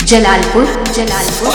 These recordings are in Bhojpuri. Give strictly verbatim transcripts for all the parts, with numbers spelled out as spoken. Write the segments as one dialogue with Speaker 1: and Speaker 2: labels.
Speaker 1: जलालपुर जलालपुर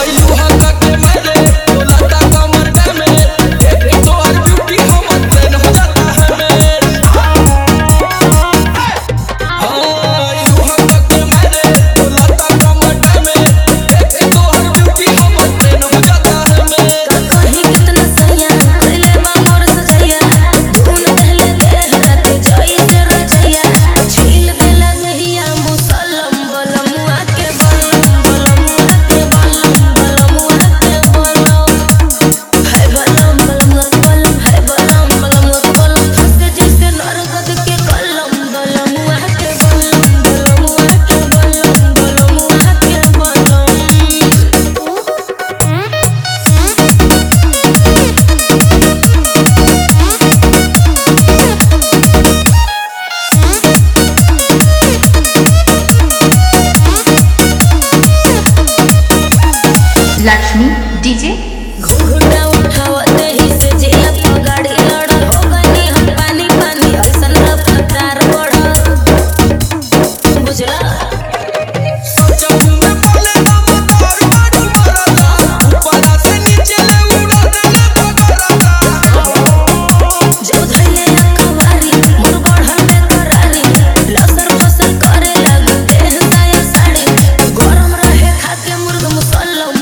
Speaker 1: लक्ष्मी डीजे
Speaker 2: घुघुटा उठावते ही से जिया तो गाड़ी लड़ हो गनी हम पानी पानी ऐसन रफ्तार बढ़ बुझला सोचा में बोले ना मतार मारू मरदा ऊपर से नीचे ले उड़ा देले पगरदा जो धइले अखबारी मोर बढ़ा में करारी लसर फसर करे लग देह साया साड़ी गरम रहे खाके मुर्ग मुसल्लम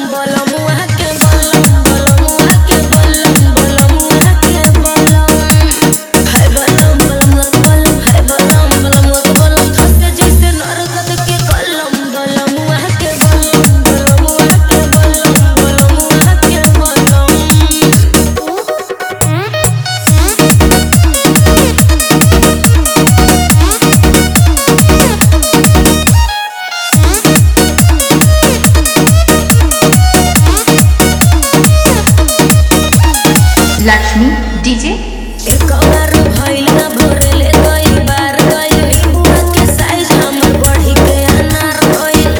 Speaker 1: लक्ष्मी डीजे
Speaker 2: एक बार भइल ना भरेले कई बार गइल नींबुआ के साइज हमर बढ़ी के अनार गइल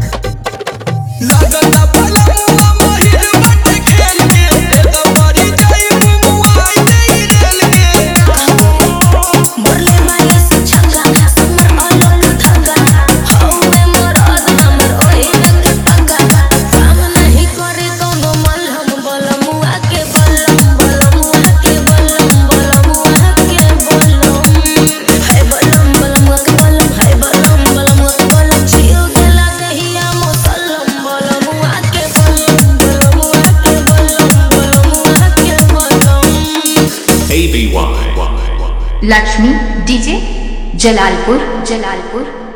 Speaker 2: लागता पलमुआ महिर बटे खेल के एक बारी जाई मुमुआ नहीं रेल के मरले माये से छक्का हमर अलग धक्का हौ में मरद हमर ओही के पक्का काम नहीं करे कोनो मलहम बलमुआ के बलम
Speaker 1: लक्ष्मी डीजे जलालपुर जलालपुर